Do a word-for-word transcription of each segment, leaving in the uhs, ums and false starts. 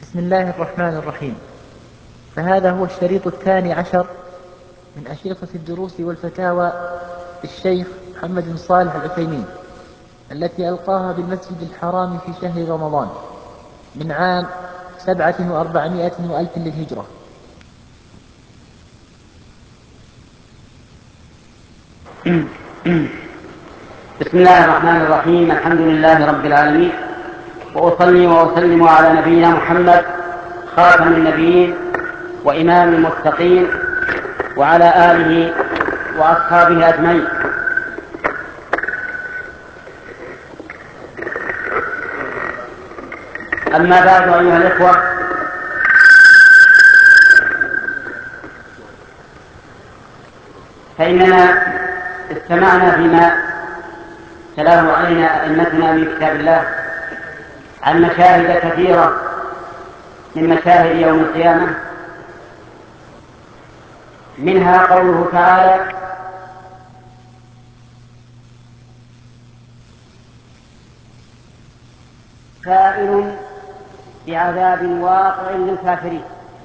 بسم الله الرحمن الرحيم. فهذا هو الشريط الثاني عشر من أشرطة الدروس والفتاوى للشيخ محمد بن صالح العثيمين التي ألقاها بالمسجد الحرام في شهر رمضان من عام سبعة وأربعمائة وألف للهجرة. بسم الله الرحمن الرحيم. الحمد لله رب العالمين، وأصلي وأسلم على نبينا محمد خاتم النبيين وإمام المتقين وعلى آله وأصحابه أجمعين. أما بعد أيها الإخوة، فإننا استمعنا فيما تلاه علينا أئمتنا من كتاب الله عن مشاهد كثيرة من مشاهد يوم القيامة، منها قوله تعالى: سائل بعذاب واقع للكافرين.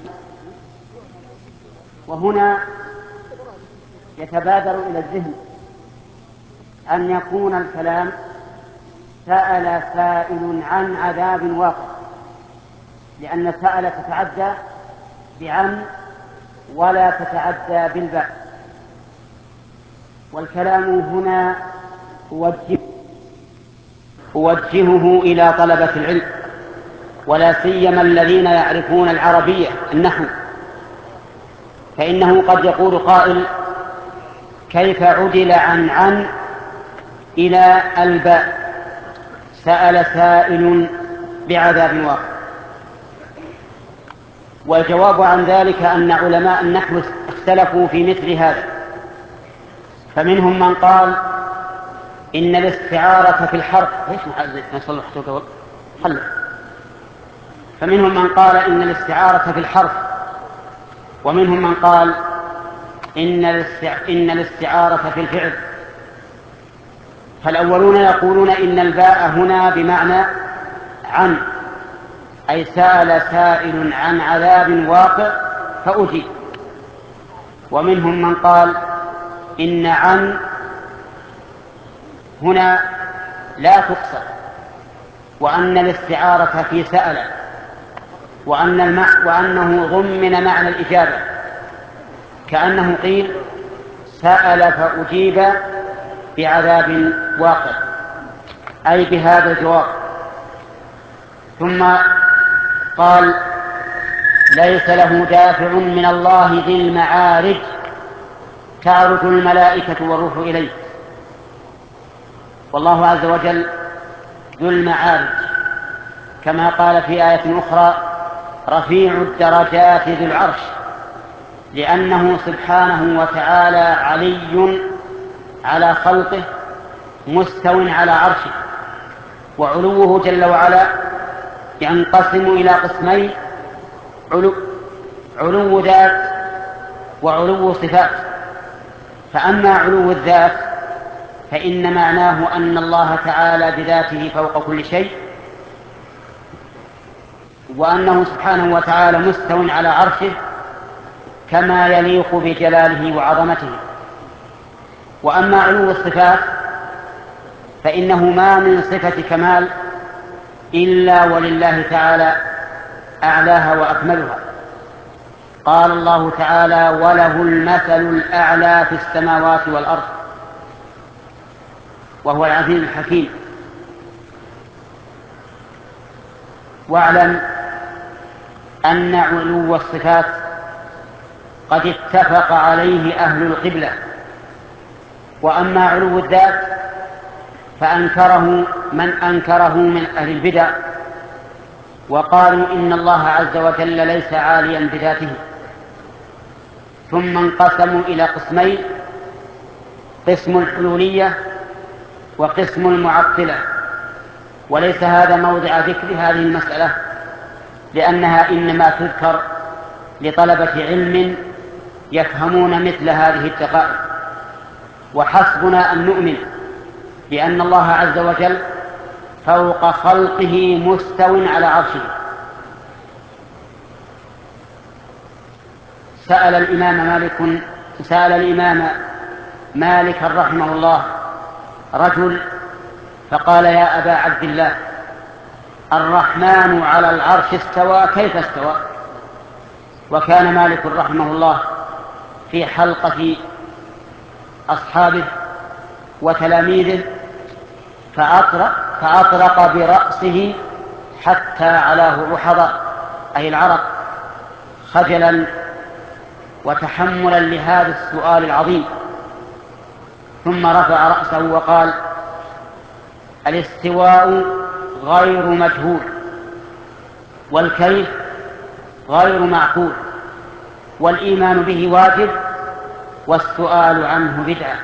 وهنا يتبادر إلى الذهن أن يكون الكلام سأل سائل عن عذاب واقع، لأن سأل تتعدى بعن ولا تتعدى بالباء، والكلام هنا أوجه أوجهه إلى طلبة العلم، ولا سيما الذين يعرفون العربية النحو، فإنه قد يقول قائل: كيف عدل عن عن إلى الباء؟ سأل سائل بعذاب واقع. والجواب عن ذلك أن علماء النحو اختلفوا في مثل هذا، فمنهم من قال إن الاستعارة في الحرف فمنهم من قال إن الاستعارة في الحرف، ومنهم من قال إن الاستعارة في الفعل. فالأولون يقولون إن الباء هنا بمعنى عن، أي سأل سائل عن عذاب واقع فأجيب. ومنهم من قال إن عن هنا لا تقصر، وأن الاستعارة في سأل، وأن المع... وأنه ضمن معنى الإجابة، كأنه قيل: سأل فأجيب بعذاب واقع، أي بهذا الجواب. ثم قال: ليس له دافع من الله ذي المعارج تعرج الملائكة والروح إليه. والله عز وجل ذو المعارج، كما قال في آية أخرى: رفيع الدرجات ذو العرش، لأنه سبحانه وتعالى علي على خلقه مستو على عرشه. وعلوه جل وعلا ينقسم إلى قسمين: علو, علو ذات وعلو صفات. فأما علو الذات فإن معناه أن الله تعالى بذاته فوق كل شيء، وأنه سبحانه وتعالى مستو على عرشه كما يليق بجلاله وعظمته. وأما علو الصفات فإنه ما من صفة كمال إلا ولله تعالى أعلاها وأكملها. قال الله تعالى: وله المثل الأعلى في السماوات والأرض وهو العزيز الحكيم. واعلم أن علو الصفات قد اتفق عليه أهل القبلة. وأما علو الذات فأنكره من أنكره من أهل البدع، وقالوا إن الله عز وجل ليس عاليا بذاته. ثم انقسموا إلى قسمين: قسم الحلولية وقسم المعطلة. وليس هذا موضع ذكر هذه المسألة، لأنها إنما تذكر لطلبة علم يفهمون مثل هذه الدقائق. وحسبنا أن نؤمن بأن الله عز وجل فوق خلقه مستو على عرشه، سأل الإمام مالك سأل الإمام مالك رحمه الله رجل فقال: يا أبا عبد الله، الرحمن على العرش استوى، كيف استوى؟ وكان مالك رحمه الله في حلقة أصحابه وتلاميذه، فأطرق, فأطرق برأسه حتى علاه رحضة، أي العرق، خجلا وتحملا لهذا السؤال العظيم، ثم رفع رأسه وقال: الاستواء غير مجهول، والكيف غير معقول، والإيمان به واجب، والسؤال عنه بدعة.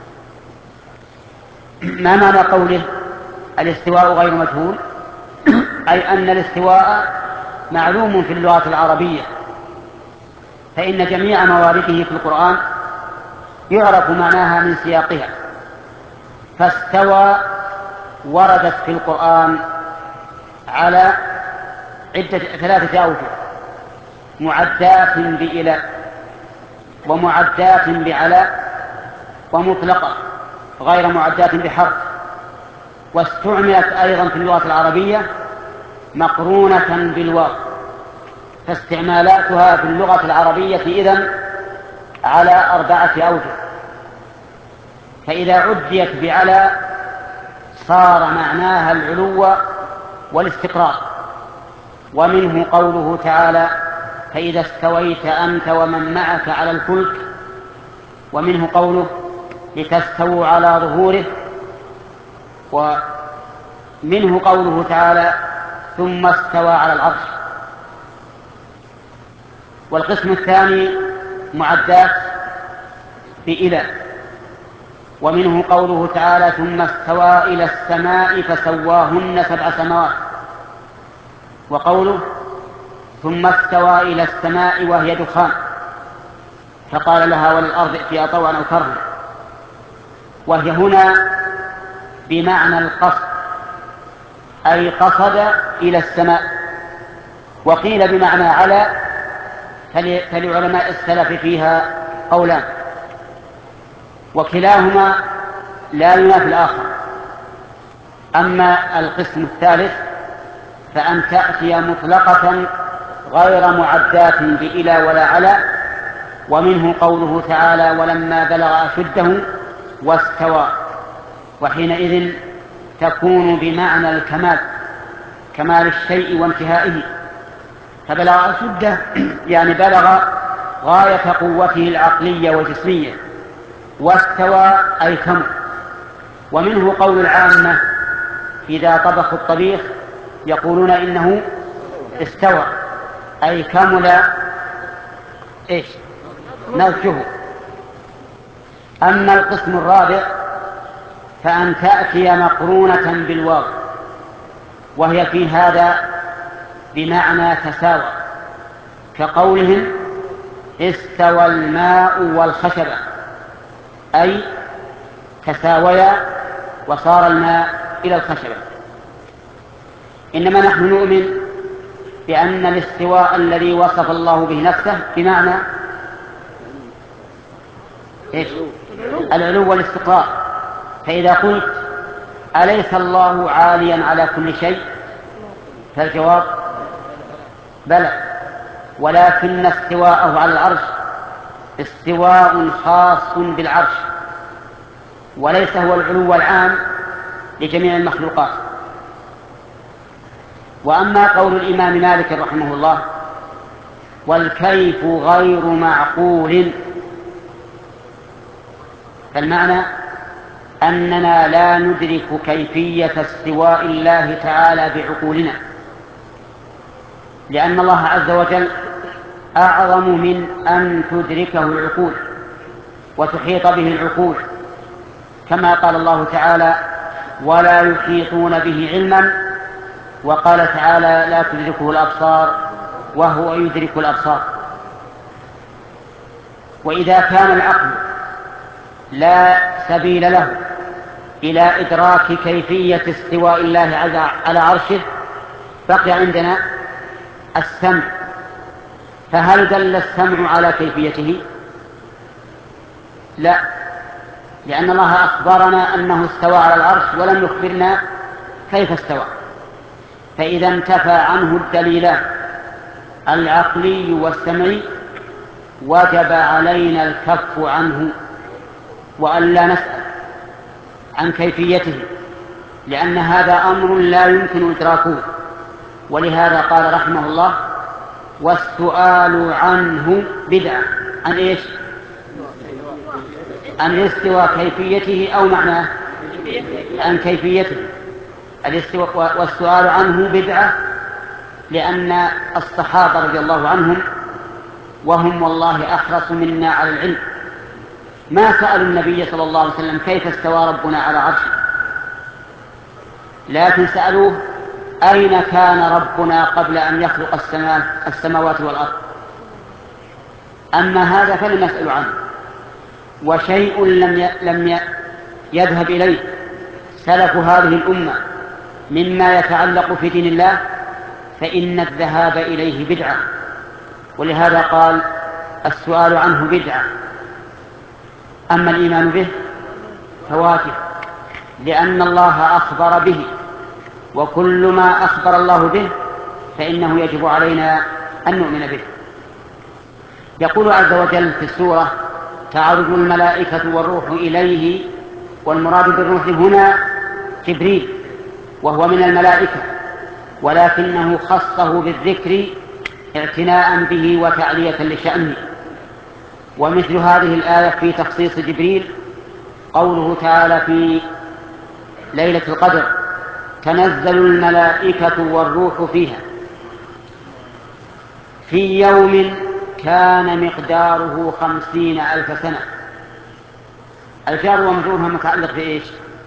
ما معنى قوله الاستواء غير مجهول؟ أي أن الاستواء معلوم في اللغة العربية، فإن جميع موارده في القرآن يعرف معناها من سياقها. فاستوى وردت في القرآن على عدة ثلاثة أوجه: معدات بإلى، ومعدات بعلى، ومطلقة غير معدات بحرف. واستعملت أيضا في اللغة العربية مقرونة بالواو، فاستعمالاتها في اللغة العربية إذن على أربعة أوجه. فإذا عديت بعلى صار معناها العلو والاستقرار، ومنه قوله تعالى: فإذا استويت أنت ومن معك على الفلك، ومنه قوله: لتستووا على ظهوره، ومنه قوله تعالى: ثم استوى على العرش. والقسم الثاني معدات بإلى، ومنه قوله تعالى: ثم استوى إلى السماء فسواهن سبع سماوات، وقوله: ثم استوى إلى السماء وهي دخان فقال لها وللأرض ائتيا طوعا أو كرها، وهي هنا بمعنى القصد، أي قصد إلى السماء. وقيل بمعنى على، فلعلماء السلف فيها قولان، وكلاهما لا ينافي الآخر. أما القسم الثالث فأن تأتي مطلقة غير معدات بإلى ولا على، ومنه قوله تعالى: ولما بلغ أشده واستوى، وحينئذ تكون بمعنى الكمال، كمال الشيء وانتهائه. فبلغ أشده يعني بلغ غاية قوته العقلية والجسمية، واستوى أي كمل. ومنه قول العامة إذا طبخوا الطبيخ يقولون إنه استوى، أي كمل إيش نضجه. أما القسم الرابع فأن تأتي مقرونة بالواو، وهي في هذا بمعنى تساوى، كقولهم: استوى الماء والخشبة، أي تساويا وصار الماء إلى الخشبة. إنما نحن نؤمن بأن الاستواء الذي وصف الله به نفسه بمعنى إيش؟ العلو والاستقرار. فإذا قلت: أليس الله عاليا على كل شيء؟ فالجواب: بلى، ولكن استواءه على العرش استواء خاص بالعرش، وليس هو العلو العام لجميع المخلوقات. وأما قول الإمام مالك رحمه الله: والكيف غير معقول، فالمعنى أننا لا ندرك كيفية استواء الله تعالى بعقولنا، لأن الله عز وجل أعظم من أن تدركه العقول وتحيط به العقول، كما قال الله تعالى: ولا يحيطون به علما، وقال تعالى: لا تدركه الأبصار وهو يدرك الأبصار. وإذا كان العقل لا سبيل له إلى إدراك كيفية استواء الله على عرشه، بقي عندنا السمع، فهل دل السمع على كيفيته؟ لا، لأن الله أخبرنا أنه استوى على العرش ولم يخبرنا كيف استوى، فإذا انتفى عنه الدليلان العقلي والسمعي وجب علينا الكف عنه وألا نسأل عن كيفيته، لأن هذا أمر لا يمكن إدراكه. ولهذا قال رحمه الله: والسؤال عنه بدعة. عن إيش؟ عن الاستواء كيفيته أو معناه؟ عن كيفيته. الاستواء والسؤال عنه بدعة، لأن الصحابة رضي الله عنهم وهم والله أحرص منا على العلم ما سألوا النبي صلى الله عليه وسلم كيف استوى ربنا على عرشه، لكن سألوه أين كان ربنا قبل أن يخلق السماوات والأرض. أما هذا فلم يسألوا عنه. وشيء لم لم يذهب إليه سلف هذه الأمة مما يتعلق في دين الله فإن الذهاب إليه بدعة، ولهذا قال: السؤال عنه بدعة. أما الإيمان به فواجب، لأن الله أخبر به، وكل ما أخبر الله به فإنه يجب علينا أن نؤمن به. يقول عز وجل في السورة: تعرج الملائكة والروح إليه، والمراد بالروح هنا جبريل وهو من الملائكة، ولكنه خصه بالذكر اعتناء به وتعلية لشأنه. ومثل هذه الآية في تخصيص جبريل قوله تعالى في ليلة القدر: تنزل الملائكة والروح فيها في يوم كان مقداره خمسين ألف سنة. الجار ومجرورها متعلق بإيش؟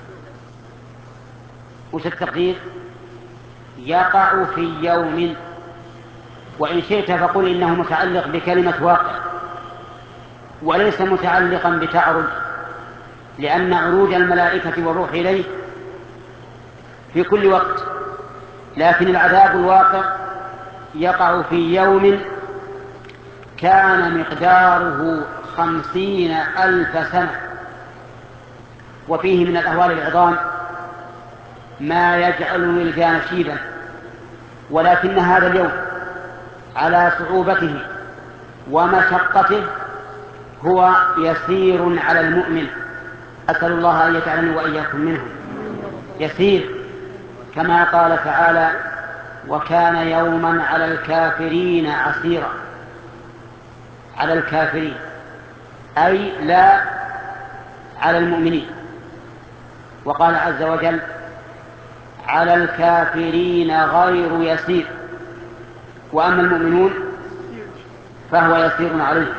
وش التقدير؟ يقع في يوم، وإن شئت فقل إنه متعلق بكلمة واقع وليس متعلقا بتعرج، لأن عروج الملائكة والروح إليه في كل وقت، لكن العذاب الواقع يقع في يوم كان مقداره خمسين ألف سنة. وفيه من الأهوال العظام ما يجعل الولدان شيبا، ولكن هذا اليوم على صعوبته ومشقته هو يسير على المؤمن. أسأل الله أن يجعلني وإياكم منهم. يسير كما قال تعالى: وكان يوما على الكافرين عسيرا. على الكافرين أي لا على المؤمنين. وقال عز وجل: على الكافرين غير يسير. وأما المؤمنون فهو يسير عليهم.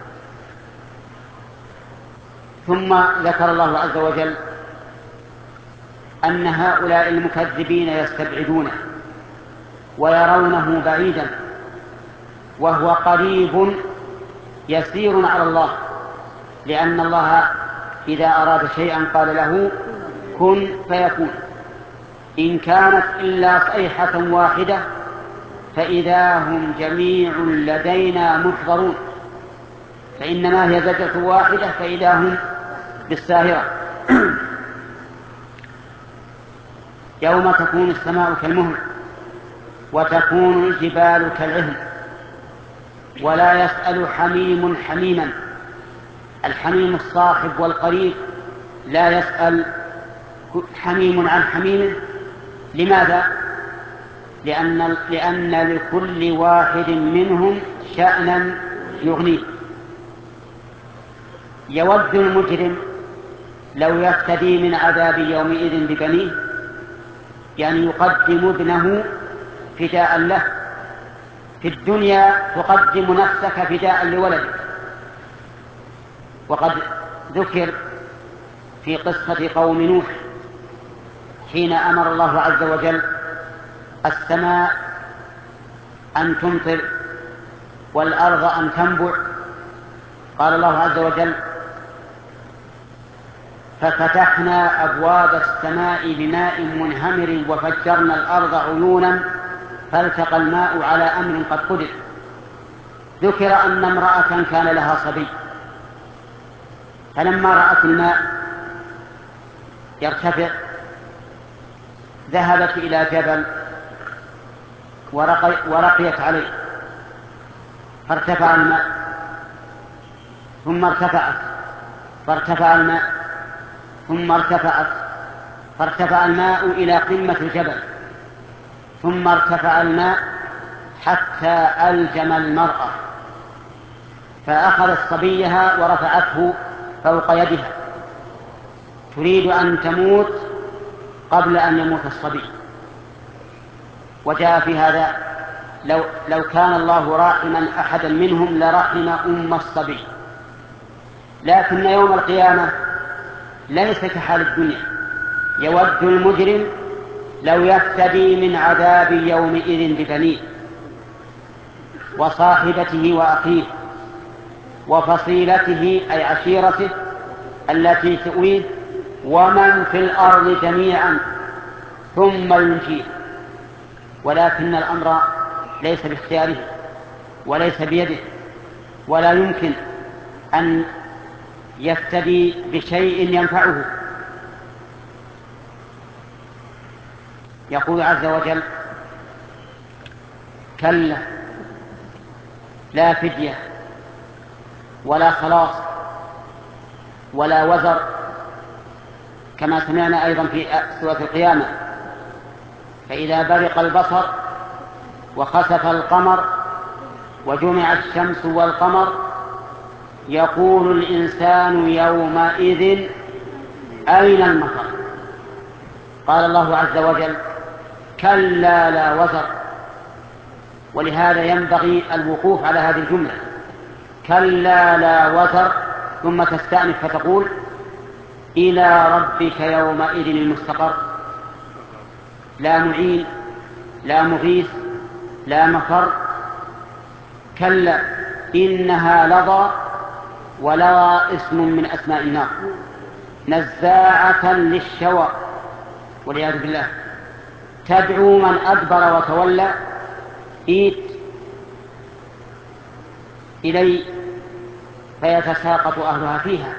ثم ذكر الله عز وجل أن هؤلاء المكذبين يستبعدونه ويرونه بعيدا، وهو قريب يسير على الله، لأن الله إذا أراد شيئا قال له كن فيكون. إن كانت إلا صيحة واحدة فإذا هم جميع لدينا محضرون، فإنما هي زجرة واحدة فإذا هم بالساهرة. يوم تكون السماء كالمهل وتكون الجبال كالعهن ولا يسأل حميم حميما. الحميم الصاحب والقريب لا يسأل حميم عن حميمه. لماذا؟ لأن, لأن لكل واحد منهم شأنا يغنيه. يود المجرم لو يفتدي من عذاب يومئذ ببنيه، يعني يقدم ابنه فداء له. في الدنيا تقدم نفسك فداء لولدك. وقد ذكر في قصة قوم نوح حين أمر الله عز وجل السماء أن تمطر والأرض أن تنبع، قال الله عز وجل: ففتحنا أبواب السماء بماء منهمر وفجرنا الأرض عيونا فالتقى الماء على أمر قد قدر. ذكر أن امرأة كان لها صبي، فلما رأت الماء يرتفع ذهبت إلى جبل ورقي ورقيت عليه فارتفع الماء، ثم ارتفعت فارتفع الماء، ثم ارتفعت فارتفع الماء إلى قمة الجبل، ثم ارتفع الماء حتى ألجم المرأة، فأخذت صبيها ورفعته فوق يدها تريد أن تموت قبل أن يموت الصبي. وجاء في هذا لو, لو كان الله راحما أحدا منهم لرحم أم الصبي، لكن يوم القيامة ليس كحال الدنيا، يود المجرم لو يفتدي من عذاب يومئذ ببنيه وصاحبته وأخيه وفصيلته أي عشيرته التي تؤويه ومن في الأرض جميعا ثم ينجيه. ولكن الأمر ليس باختياره وليس بيده، ولا يمكن أن يفتدي بشيء ينفعه. يقول عز وجل: كلا لا فدية ولا خلاص ولا وزر، كما سمعنا أيضا في سورة القيامة: فإذا برق البصر وخسف القمر وجمع الشمس والقمر يقول الإنسان يومئذ أين المفر. قال الله عز وجل: كلا لا وزر. ولهذا ينبغي الوقوف على هذه الجملة: كلا لا وزر، ثم تستأنف فتقول: إلى ربك يومئذ المستقر. لا معين لا مغيث لا مفر. كلا إنها لظى، ولظى اسم من أسماء النار، نزاعة للشوى والعياذ بالله، تدعو من أدبر وتولى. إيت إلي فيتساقط أهلها فيها.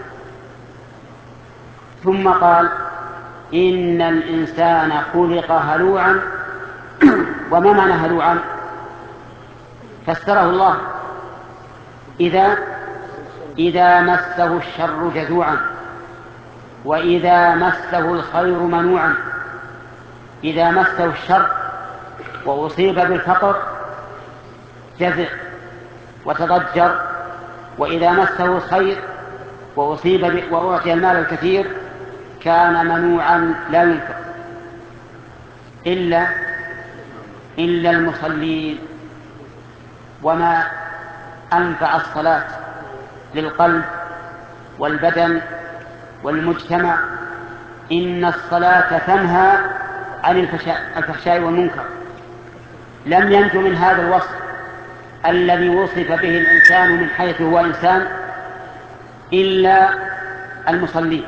ثم قال: إن الإنسان خلق هلوعا. وما معنى هلوعا؟ فسره الله: إذا إذا مسه الشر جزوعا، وإذا مسه الخير منوعا. إذا مسه الشر وأصيب بالفقر جزع وتضجر، وإذا مسه الخير وأصيب وأعطي المال الكثير كان منوعا لا ينفق. إلا إلا المصلين. وما أنفع الصلاة للقلب والبدن والمجتمع. إن الصلاة تنهى عن الفحشاء والمنكر. لم ينج من هذا الوصف الذي وصف به الإنسان من حيث هو إنسان إلا المصلين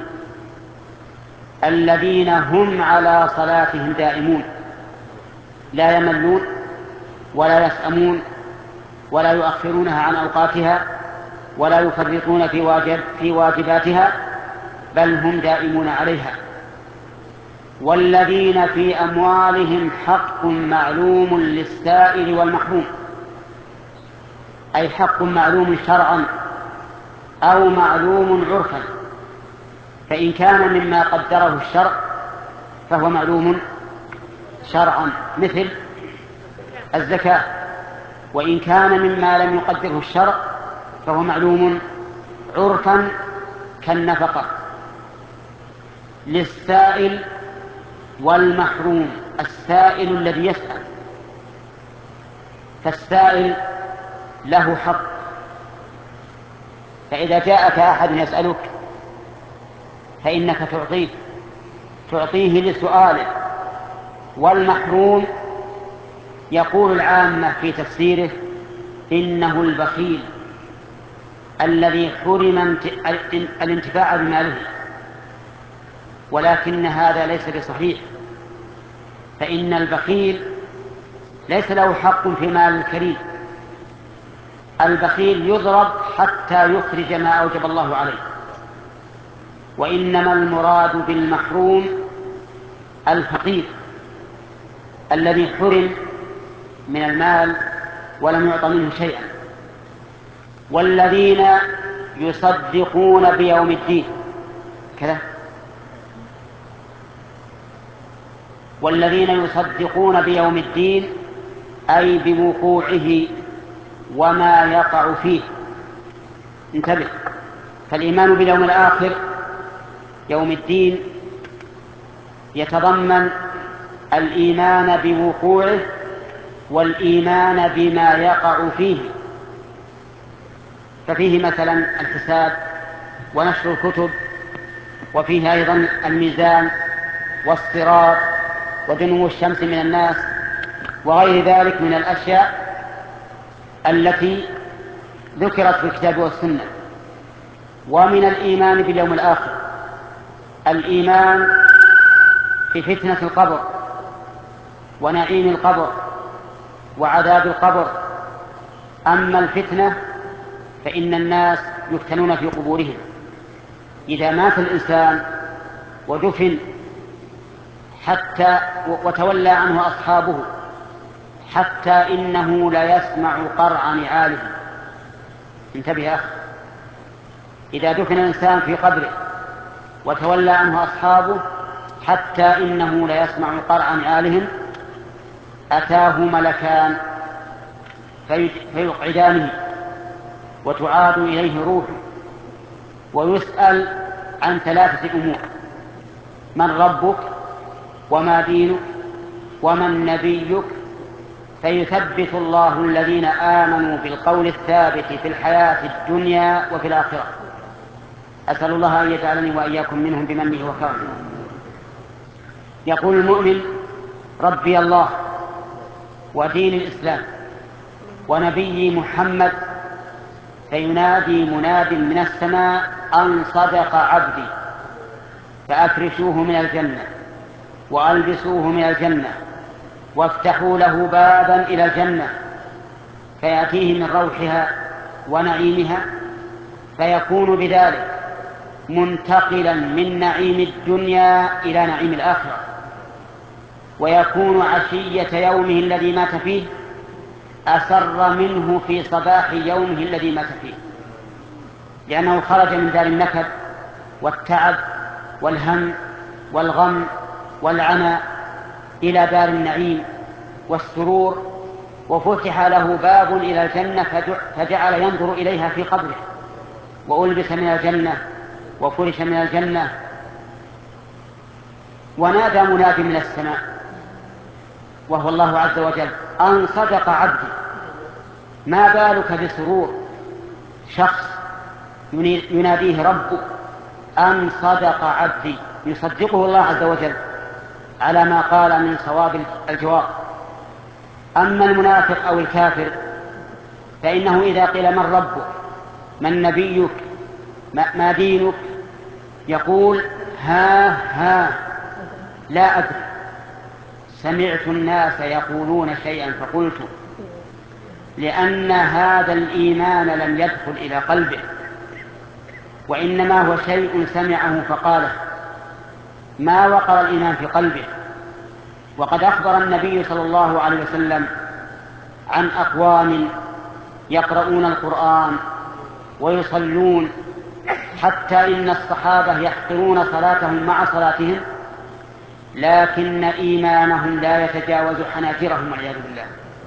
الذين هم على صلاتهم دائمون، لا يملون ولا يسأمون ولا يؤخرونها عن أوقاتها ولا يفرطون في, واجب في واجباتها، بل هم دائمون عليها. والذين في أموالهم حق معلوم للسائل والمحروم، أي حق معلوم شرعا أو معلوم عرفا. فإن كان مما قدره الشرع فهو معلوم شرعا مثل الزكاة، وإن كان مما لم يقدره الشرع فهو معلوم عرفا كالنفقة. للسائل والمحروم، السائل الذي يسأل، فالسائل له حق. فإذا جاءك أحد يسألك فإنك تعطيه تعطيه لسؤاله. والمحروم يقول العامة في تفسيره إنه البخيل الذي حرم الانتفاع بماله، ولكن هذا ليس بصحيح، فإن البخيل ليس له حق في مال الكريم البخيل يضرب حتى يخرج ما أوجب الله عليه، وإنما المراد بالمحروم الفقير الذي حرم من المال ولم يعط منه شيئا. والذين يصدقون بيوم الدين كذا والذين يصدقون بيوم الدين أي بوقوعه وما يقع فيه. انتبه، فالإيمان باليوم الآخر يوم الدين يتضمن الإيمان بوقوعه والإيمان بما يقع فيه، ففيه مثلا الحساب ونشر الكتب، وفيه أيضا الميزان والصراط ودنو الشمس من الناس وغير ذلك من الأشياء التي ذكرت في الكتاب والسنة. ومن الإيمان باليوم الآخر الإيمان بفتنة القبر ونعيم القبر وعذاب القبر. أما الفتنة فإن الناس يفتنون في قبورهم. إذا مات الإنسان ودفن حتى وتولى عنه أصحابه حتى إنه لا يسمع قرع نعاله. انتبه يا أخي، إذا دفن الإنسان في قبره وتولى عنه أصحابه حتى إنه لا يسمع قرع نعالهم أتاه ملكان فيقعدانه وتعاد إليه روحه ويسأل عن ثلاثة أمور: من ربك وما دينك ومن نبيك، فيثبت الله الذين آمنوا بالقول الثابت في الحياة الدنيا وفي الآخرة. أسأل الله أن يجعلني وإياكم منهم بمنه وكرمه. يقول المؤمن: ربي الله ودين الإسلام ونبي محمد، فينادي مناد من السماء أن صدق عبدي، فأفرشوه من الجنة وألبسوه من الجنة وافتحوا له بابا إلى الجنة فيأتيه من روحها ونعيمها، فيكون بذلك منتقلا من نعيم الدنيا إلى نعيم الآخرة، ويكون عشية يومه الذي مات فيه أسر منه في صباح يومه الذي مات فيه، لأنه خرج من دار النكد والتعب والهم والغم والعناء إلى دار النعيم والسرور، وفتح له باب إلى الجنة فجعل ينظر إليها في قبره، وألبس من الجنة وفرش من الجنة. ونادى مناد من السماء وهو الله عز وجل أن صدق عبدي. ما بالك بسرور شخص يناديه ربه أن صدق عبدي، يصدقه الله عز وجل على ما قال من صواب الجواب. أما المنافق أو الكافر فإنه إذا قيل من ربك من نبيك ما دينك يقول ها ها لا أدري، سمعت الناس يقولون شيئا فقلت، لأن هذا الإيمان لم يدخل إلى قلبه، وإنما هو شيء سمعه فقاله، ما وقر الإيمان في قلبه. وقد أخبر النبي صلى الله عليه وسلم عن أقوام يقرؤون القرآن ويصلون حتى إن الصحابة يحقرون صلاتهم مع صلاتهم، لكن إيمانهم لا يتجاوز حناجرهم والعياذ بالله.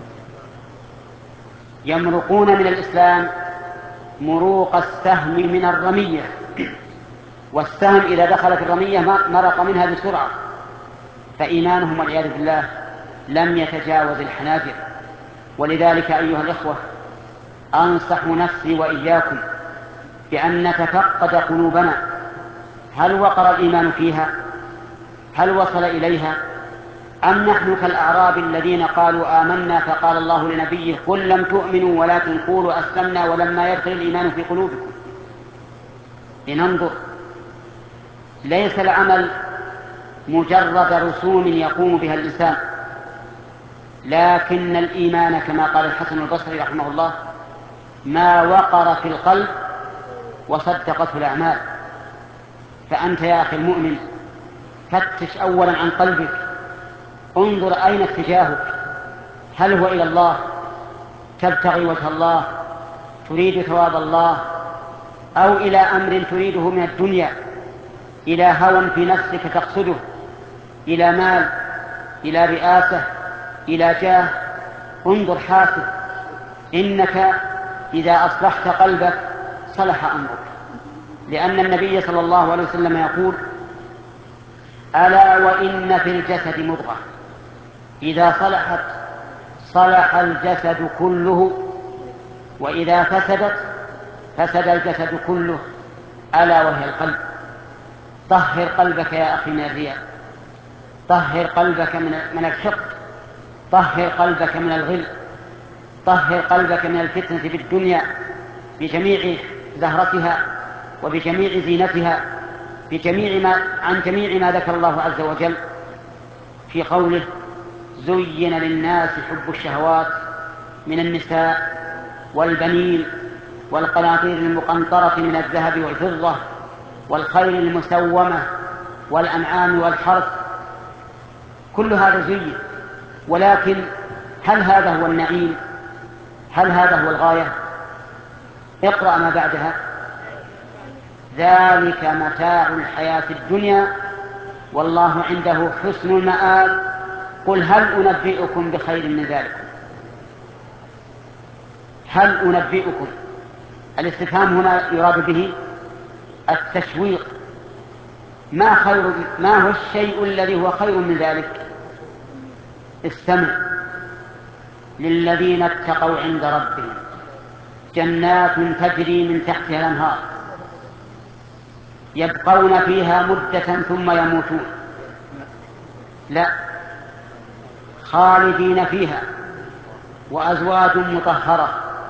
يمرقون من الإسلام مروق السهم من الرمية، والسهم إذا دخل في الرمية مرق منها بسرعة، فإيمانهم والعياذ بالله لم يتجاوز الحناجر. ولذلك أيها الإخوة أنصح نفسي وإياكم بأن نتفقد قلوبنا، هل وقر الإيمان فيها؟ هل وصل إليها؟ أم نحن كالأعراب الذين قالوا آمنا فقال الله لنبيه قل لم تؤمنوا ولكن قولوا أسلمنا ولما يدخل الإيمان في قلوبكم؟ لننظر. ليس العمل مجرد رسوم يقوم بها الإنسان، لكن الإيمان كما قال الحسن البصري رحمه الله ما وقر في القلب وصدقته الأعمال. فأنت يا أخي المؤمن فتش أولا عن قلبك، انظر أين اتجاهك، هل هو إلى الله تبتغي وجه الله تريد ثواب الله، أو إلى أمر تريده من الدنيا، إلى هوى في نفسك تقصده، إلى مال، إلى رئاسة، إلى جاه. انظر حاسب، إنك إذا أصلحت قلبك صلح أمرك، لأن النبي صلى الله عليه وسلم يقول: ألا وإن في الجسد مضغة إذا صلحت صلح الجسد كله وإذا فسدت فسد الجسد كله، ألا وهي القلب. طهر قلبك يا أخي من الرياء، طهر قلبك من الحقد، طهر قلبك من الغل، طهر قلبك من الفتنة في الدنيا بجميع زهرتها وبجميع زينتها، بجميع ما عن جميع ما ذكر الله عز وجل في قوله: زين للناس حب الشهوات من النساء والبنين والقناطير المقنطرة من الذهب والفضة والخيل المسومة والأنعام والحرث. كل هذا زين، ولكن هل هذا هو النعيم؟ هل هذا هو الغاية؟ اقرأ ما بعدها: ذلك متاع الحياة الدنيا والله عنده حسن المآب قل هل أنبئكم بخير من ذلك. هل أنبئكم، الاستفهام هنا يراد به التشويق. ما خير، ما هو الشيء الذي هو خير من ذلك؟ استمع: للذين اتقوا عند ربهم جنات تجري من تحتها الأنهار يبقون فيها مدة ثم يموتون، لا، خالدين فيها، وأزواج مطهرة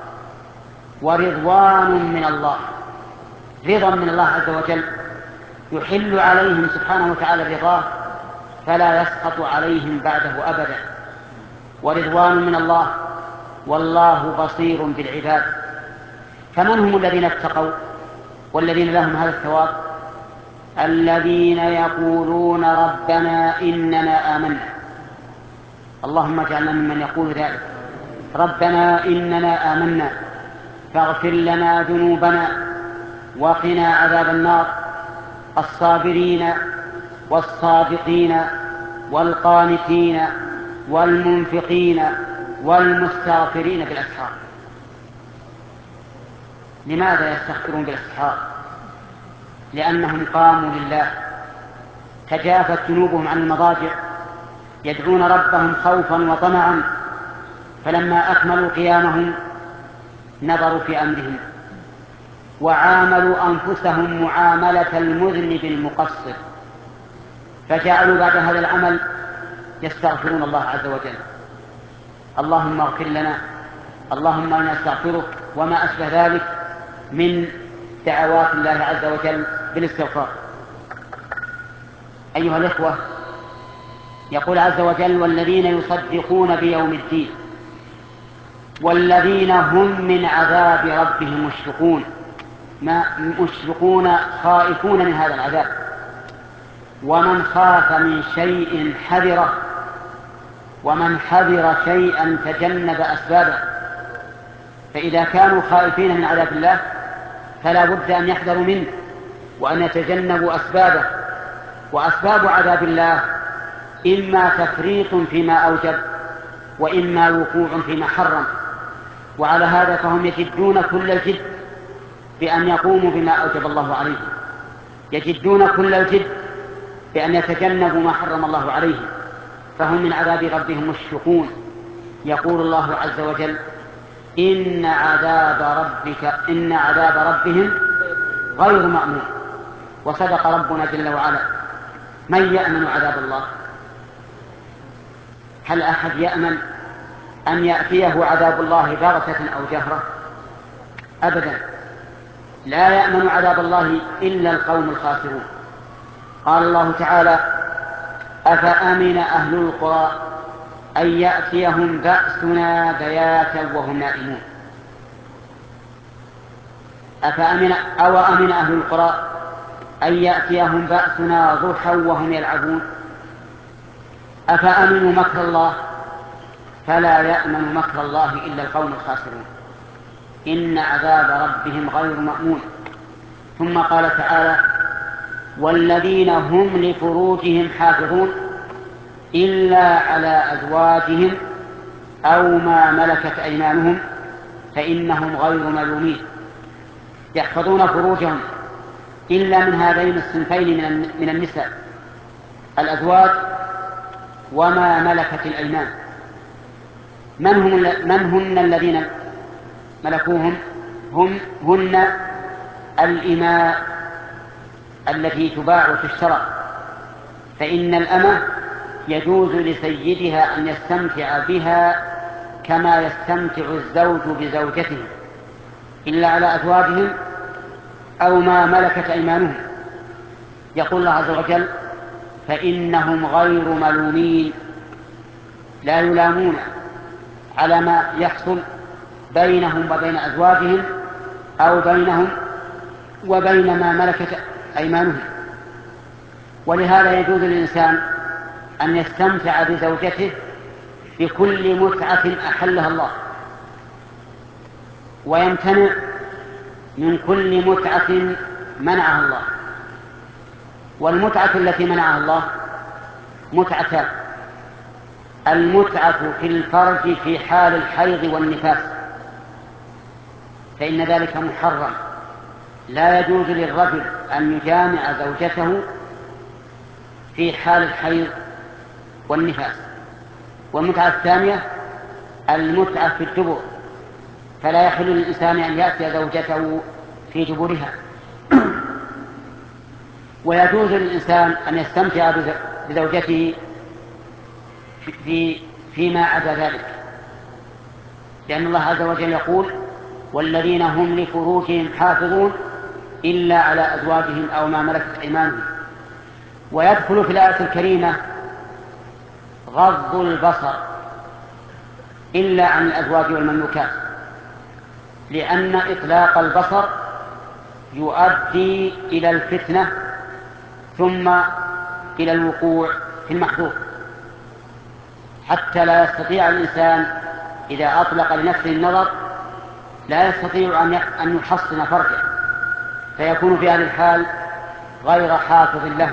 ورضوان من الله، رضا من الله عز وجل يحل عليهم سبحانه وتعالى رضاه فلا يسقط عليهم بعده أبدا، ورضوان من الله، والله بصير بالعباد. فمن هم الذين اتقوا والذين لهم هذا الثواب؟ الذين يقولون ربنا إننا آمنا. اللهم اجعلنا ممن يقول ذلك: ربنا إننا آمنا فاغفر لنا ذنوبنا وقنا عذاب النار. الصابرين والصادقين والقانتين والمنفقين والمستغفرين بالأسحار. لماذا يستغفرون بالأسحار؟ لأنهم قاموا لله، تجافت جنوبهم عن المضاجع، يدعون ربهم خوفا وطمعا، فلما أكملوا قيامهم نظروا في أمرهم وعاملوا أنفسهم معاملة المذنب المقصر، فجعلوا بعد هذا العمل يستغفرون الله عز وجل: اللهم اغفر لنا، اللهم إنا نستغفرك، وما أشبه ذلك من دعوات الله عز وجل بالاستغفار. أيها الإخوة، يقول عز وجل: والذين يصدقون بيوم الدين والذين هم من عذاب ربهم مشفقون. ما مشفقون، خائفون من هذا العذاب. ومن خاف من شيء حذره، ومن حذر شيئا تجنب أسبابه. فإذا كانوا خائفين من عذاب الله فلا بد أن يحذروا منه وأن يتجنبوا أسبابه. وأسباب عذاب الله إما تفريط فيما أوجب وإما وقوع فيما حرم، وعلى هذا فهم يجدون كل الجد بأن يقوموا بما أوجب الله عليهم، يجدون كل الجد بأن يتجنبوا ما حرم الله عليهم، فهم من عذاب ربهم مشفقون. يقول الله عز وجل: إن عذاب ربك إن عذاب ربهم غير مأمون. وصدق ربنا جل وعلا. من يأمن عذاب الله؟ هل أحد يأمن أن يأتيه عذاب الله بغتة أو جهرة؟ أبدا، لا يأمن عذاب الله إلا القوم الخاسرون. قال الله تعالى: أفأمن أهل القرى أن يأتيهم بأسنا بياتا وهم نائمون. أفأمن أو أمن أهل القرى أن يأتيهم بأسنا ضحى وهم يلعبون أفأمنوا مكر الله فلا يأمن مكر الله إلا القوم الخاسرون إن عذاب ربهم غير مأمون. ثم قال تعالى والذين هم لفروجهم حافظون إلا على أزواجهم أو ما ملكت أيمانهم فإنهم غير ملومين. يحفظون فروجهم إلا من هذين الصنفين من النساء الأزواج وما ملكت الأيمان. من, هم من هن الذين ملكوهم؟ هم هن الإماء التي تباع وتشترى، فإن الأمة يجوز لسيدها أن يستمتع بها كما يستمتع الزوج بزوجته إلا على أزواجهم أو ما ملكت أيمانهم. يقول الله عز وجل فإنهم غير ملومين، لا يلامون على ما يحصل بينهم وبين أزواجهم أو بينهم وبين ما ملكت أيمانهم. ولهذا يجوز للإنسان أن يستمتع بزوجته بكل متعة أحلها الله، ويمتنع من كل متعة منعها الله. والمتعة التي منعها الله متعتان: المتعة في الفرج في حال الحيض والنفاس، فإن ذلك محرم، لا يجوز للرجل أن يجامع زوجته في حال الحيض والنفاس. والمتعة الثانية المتعة في الدبر، فلا يحل للإنسان أن يأتي زوجته في دبرها. ويجوز للإنسان أن يستمتع بزوجته في فيما عدا ذلك، لأن الله عز وجل يقول والذين هم لفروجهم حافظون إلا على أزواجهم أو ما ملكت أيمانهم. ويدخل في الآية الكريمة غض البصر إلا عن الأزواج والمملوكات، لأن إطلاق البصر يؤدي إلى الفتنة ثم إلى الوقوع في المحظور، حتى لا يستطيع الإنسان إذا أطلق لنفسه النظر لا يستطيع أن يحصن فرجه، فيكون في هذه الحال غير حافظ له.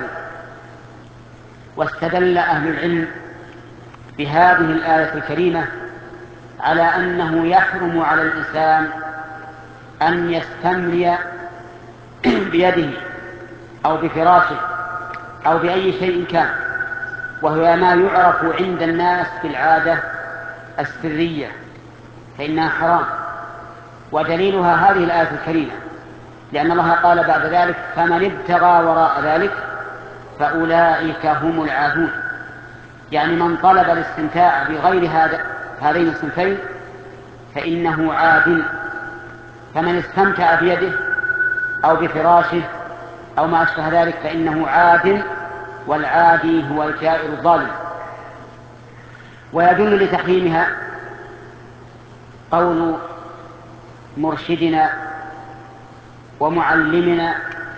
واستدل أهل العلم بهذه الآية الكريمة على أنه يحرم على الإنسان أن يستملي بيده أو بفراشه أو بأي شيء كان، وهو ما يعرف عند الناس بالعادة السرية، فإنها حرام. ودليلها هذه الآية الكريمة، لأن الله قال بعد ذلك فمن ابتغى وراء ذلك فأولئك هم العادون، يعني من طلب الاستمتاع بغير هذا هذين الصنفين فإنه عاد. فمن استمتع بيده أو بفراشه أو ما أشبه ذلك فإنه عاد، والعادي هو الجائر الظالم. ويدل لتحريمها قول مرشدنا ومعلمنا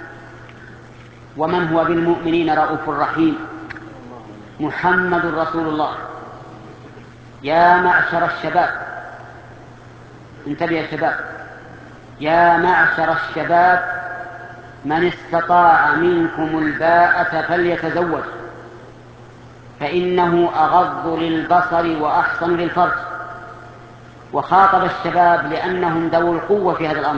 ومن هو بالمؤمنين رؤوف رحيم محمد رسول الله: يا معشر الشباب، انتبه يا شباب، يا معشر الشباب من استطاع منكم الباءة فليتزوج فإنه أغض للبصر وأحصن للفرج. وخاطب الشباب لأنهم ذو القوة في هذا الأمر.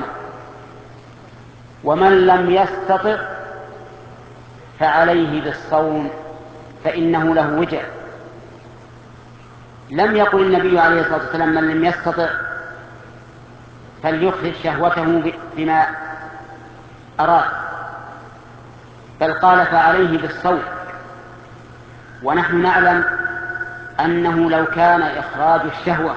ومن لم يستطع فعليه بالصوم فإنه له وجه. لم يقل النبي عليه الصلاة والسلام من لم يستطع فليخرج شهوته بما أراد، بل قال فعليه بالصوم. ونحن نعلم أنه لو كان إخراج الشهوة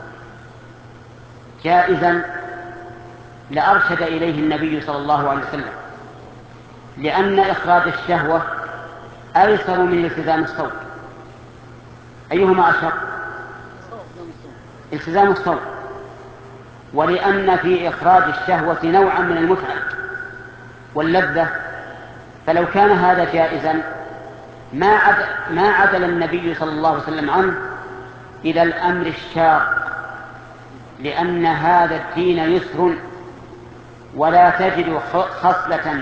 جائزا لأرشد إليه النبي صلى الله عليه وسلم، لأن إخراج الشهوة أيسر من التزام الصوم. أيهما أشق؟ التزام الصوم، ولأن في إخراج الشهوة نوعا من المتعة واللذة، فلو كان هذا جائزا ما عدل, ما عدل النبي صلى الله عليه وسلم عنه إلى الأمر الشاق، لأن هذا الدين يسر، ولا تجد خصلة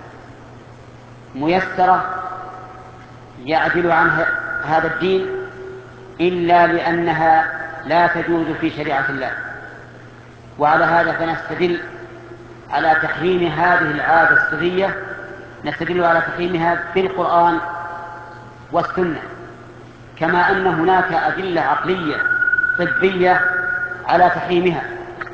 ميسرة يعدل عن هذا الدين إلا لأنها لا تجوز في شريعة الله. وعلى هذا فنستدل على تحريم هذه العادة السرية، نستدل على تحريمها بالقرآن والسنة، كما أن هناك أدلة عقلية طبية على تحريمها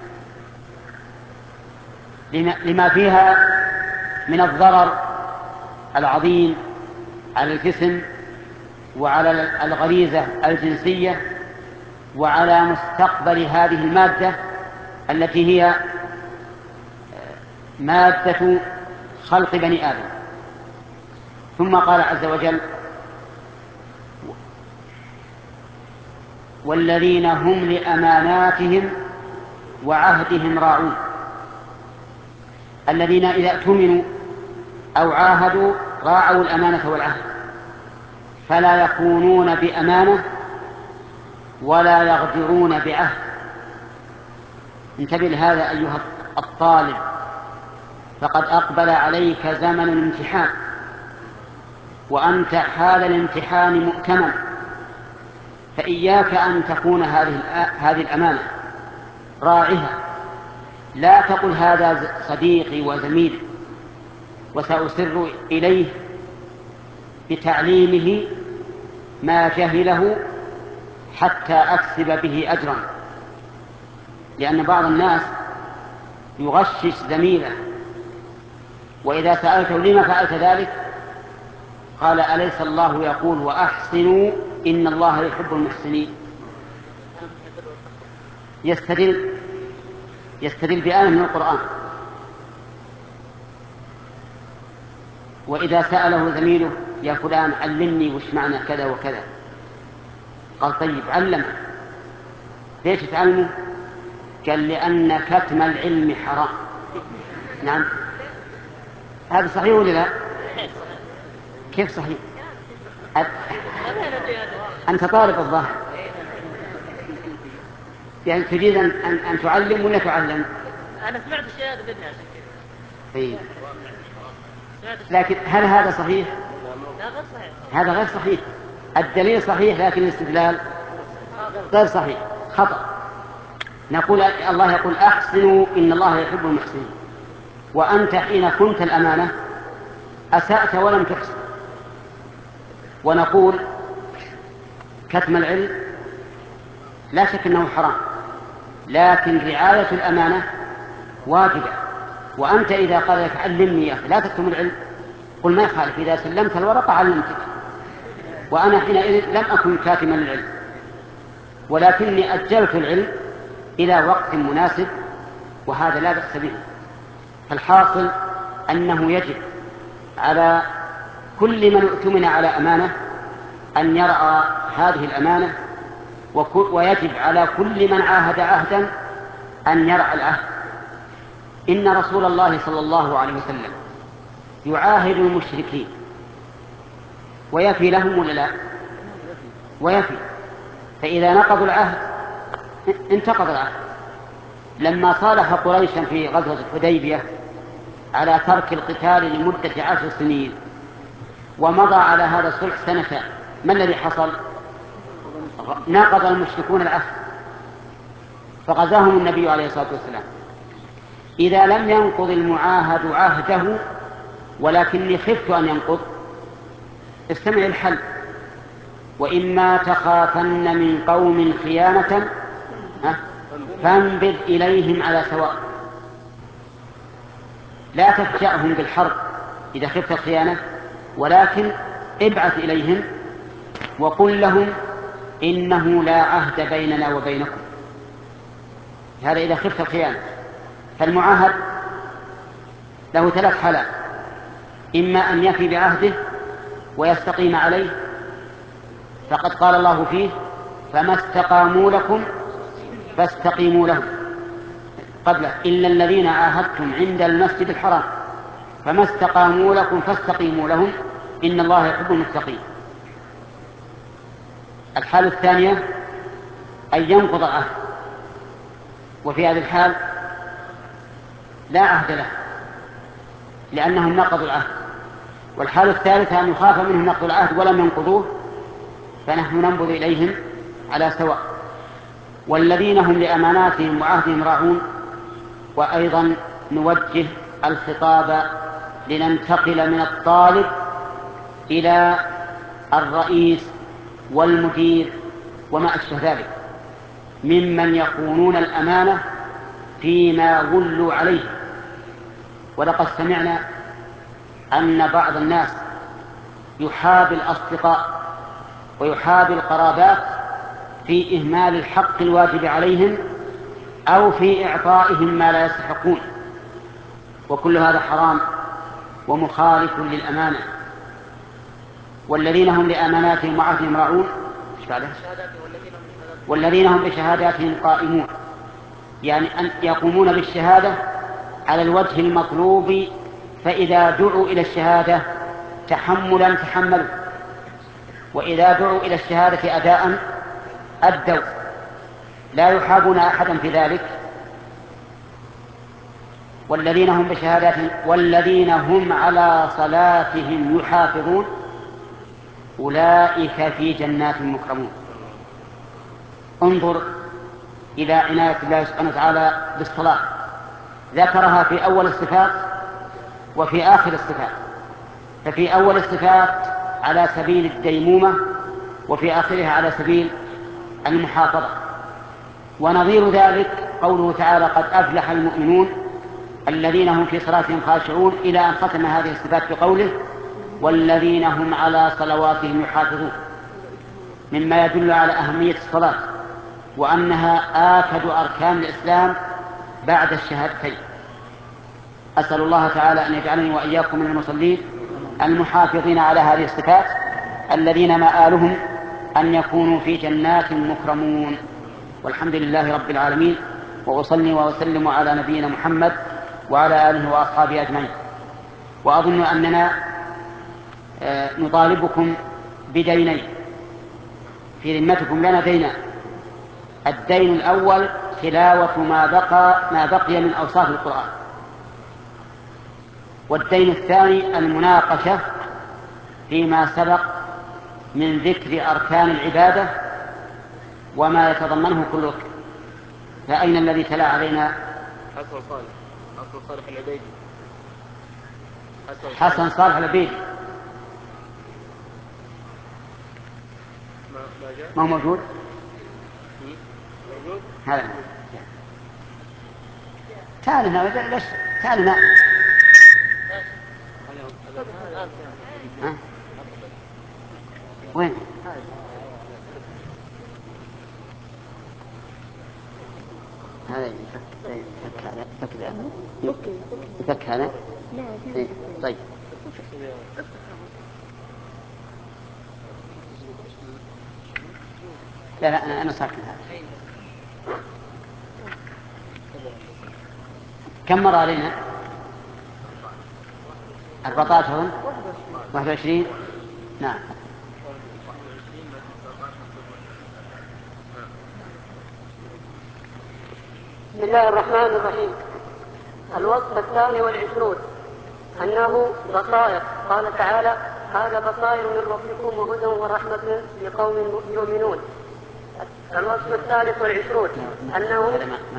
لما فيها من الضرر العظيم على الجسم وعلى الغريزة الجنسية وعلى مستقبل هذه المادة التي هي مادة خلق بني آدم. ثم قال عز وجل: والذين هم لأماناتهم وعهدهم راعون. الذين إذا اؤتمنوا أو عاهدوا راعوا الأمانة والعهد، فلا يخونون بأمانة ولا يغدرون بعهد. انتبه لهذا أيها الطالب، فقد أقبل عليك زمن الامتحان، وأنت حال الامتحان مؤتمن، فإياك أن تكون هذه هذه الأمانة راعها. لا تقل هذا صديقي وزميلي وسأسر إليه بتعليمه ما جهله حتى أكسب به أجرا، لأن بعض الناس يغشش زميله، وإذا سألته لما فعلت ذلك قال: أليس الله يقول وأحسنوا إن الله يحب المحسنين؟ يستدل يستدل بآية من القرآن. وإذا سأله زميله: يا فلان علمني وش معنى كذا وكذا، قال: طيب علمه. ليش تعلمه؟ قال: لأن كتم العلم حرام. نعم، هذا صحيح ولا لا؟ كيف صحيح؟ أنت طالب الظاهر، يعني تريد أن, أن تعلم ولا تعلم؟ أنا سمعت الشيء هذا بدني عشان كذا. إيه. لكن هل هذا صحيح؟ لا، غير صحيح. هذا غير صحيح. الدليل صحيح لكن الاستدلال غير صحيح، خطأ. نقول الله يقول: أحسنوا إن الله يحب المحسنين، وأنت حين كنت الأمانة أسأت ولم تحسن. ونقول: كتم العلم لا شك أنه حرام، لكن رعاية الأمانة واجبة. وأنت إذا قال لك علمني يا أخي لا تكتم العلم، قل ما يخالف، إذا سلمت الورقة علمتك. وأنا حينئذ لم أكن كاتما للعلم، ولكني أجلت العلم إلى وقت مناسب، وهذا لا بأس به. فالحاصل أنه يجب على كل من اؤتمن على أمانة أن يرعى هذه الأمانة، ويجب على كل من عاهد عهدا أن يرعى العهد. إن رسول الله صلى الله عليه وسلم يعاهد المشركين ويفي لهم ولا لا؟ ويفي. فإذا نقضوا العهد انتقض العهد. لما صالح قريشا في غزوة الحديبية على ترك القتال لمدة عشر سنين ومضى على هذا الصلح سنتان، ما الذي حصل؟ ناقض المشركون العهد فغزاهم النبي عليه الصلاة والسلام. إذا لم ينقض المعاهد عهده ولكني خفت أن ينقض، استمع الحل: وإما تخافن من قوم خيانة فانبذ إليهم على سواء. لا تفجأهم بالحرب إذا خفت الخيانة، ولكن ابعث إليهم وقل لهم إنه لا عهد بيننا وبينكم. هذا إذا خفت الخيانة. فالمعاهد له ثلاث حالات: إما أن يفي بعهده ويستقيم عليه، فقد قال الله فيه: فما استقاموا لكم فاستقيموا لهم. قبله إلا الذين عاهدتم عند المسجد الحرام فما استقاموا لكم فاستقيموا لهم إن الله يحب المتقين. الحالة الثانية أن ينقض العهد، وفي هذه الحال لا عهد له لأنهم نقضوا العهد. والحالة الثالثة أن يخاف منهم نقض العهد ولم ينقضوه فنحن ننبذ إليهم على سواء. والذين هم لأماناتهم وعهدهم راعون. وأيضا نوجه الخطاب لننتقل من الطالب إلى الرئيس والمدير وما أشبه ذلك ممن يخونون الأمانة فيما ولوا عليه. ولقد سمعنا أن بعض الناس يحابي الأصدقاء ويحابي القرابات في إهمال الحق الواجب عليهم أو في إعطائهم ما لا يستحقون، وكل هذا حرام ومخالف للأمانة. والذين هم لأماناتهم وعهدهم راعون والذين هم بشهاداتهم قائمون، يعني أن يقومون بالشهادة على الوجه المطلوب، فإذا دعوا إلى الشهادة تحملا تحملوا، وإذا دعوا إلى الشهادة أداء أدوا، لا يحابون أحدا في ذلك. والذين هم بشهاداتهم والذين هم على صلاتهم يحافظون أولئك في جنات مكرمون. انظر إلى عناية الله سبحانه وتعالى بالصلاة، ذكرها في أول الصفات وفي آخر الصفات. ففي أول الصفات على سبيل الديمومة وفي آخرها على سبيل المحافظة. ونظير ذلك قوله تعالى قد أفلح المؤمنون الذين هم في صلاتهم خاشعون، إلى أن ختم هذه الصفات بقوله والذين هم على صلواتهم يحافظون، مما يدل على أهمية الصلاة وأنها آكد أركان الإسلام بعد الشهادتين. أسأل الله تعالى أن يجعلني وإياكم من المصلين المحافظين على هذه الصفات الذين مآلهم أن يكونوا في جنات مكرمون. والحمد لله رب العالمين، وأصلي وأسلم على نبينا محمد وعلى آله وأصحابه أجمعين. وأظن أننا نطالبكم بدينين في ذمتكم لنا دينا. الدين الأول تلاوة ما بقى ما بقي من أوصاف القرآن، والدين الثاني المناقشة فيما سبق من ذكر أركان العبادة وما يتضمنه كل ركن. فأين الذي تلا علينا؟ حسن صالح حسن صالح العبيدي حسن صالح العبيدي ما هو موجود؟ موجود؟ هذا تعالنا ليش تعالنا وين؟ هذا يفك هذا يفك هذا يفك هذا طيب. لا لا أنا أنا ساكن هذا. كم مرة علينا؟ أربعة عشر واحد وعشرين. نعم. بسم الله الرحمن الرحيم. الوصف الثاني والعشرون أنه بصائر. قال تعالى هذا بصائر من ربكم وهدى ورحمة لقوم يؤمنون. الوصف الثالث والعشرون أنه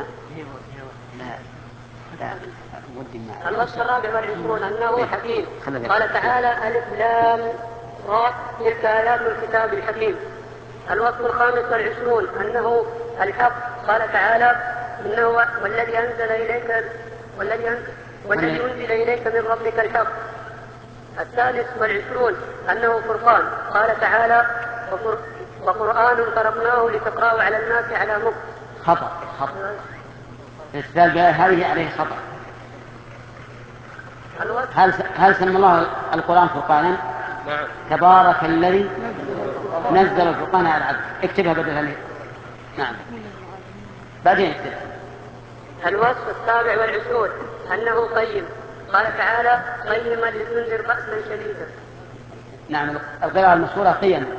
الوصف الرابع والعشرون أنه حكيم. قال تعالى ألف لام را تلك آيات الكتاب الحكيم. الوصف الخامس والعشرون أنه الحق. قال تعالى إنه والذي أنزل إليك والذي أنزل والذي أنزل إليك من ربك الحق. الثالث والعشرون أنه فرقان. قال تعالى وقرآن فرقناه لتقرأه على الناس على مكث. خطأ خطأ الاستدلال هذه عليه خطأ. هل هل سمى الله القرآن فرقانا؟ نعم. تبارك الذي نزل الفرقان على العبد. اكتبها بدل هذه. نعم. بعدين اكتبها. الوصف السابع والعشرون أنه قيم، قال تعالى قيما لتنذر بأسا شديدا. نعم القراءة المشهورة قيما.